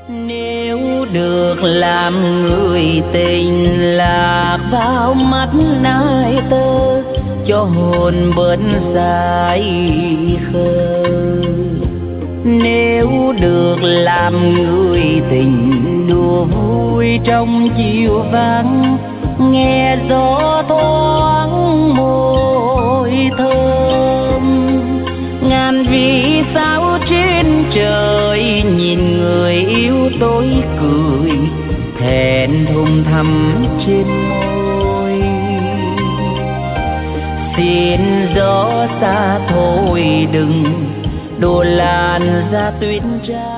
Nếu được làm người tình lạc vào mắt ai tơ, cho hồn bớt dài khờ. Nếu được làm người tình đùa vui trong chiều vắng, nghe gió thoáng môi thơm. Ngàn vì sao trên trời nhìn người yêu tôi cười, thẹn thùng thắm trên môi. Xin gió xa thôi đừng đổ làn ra tuyết trắng.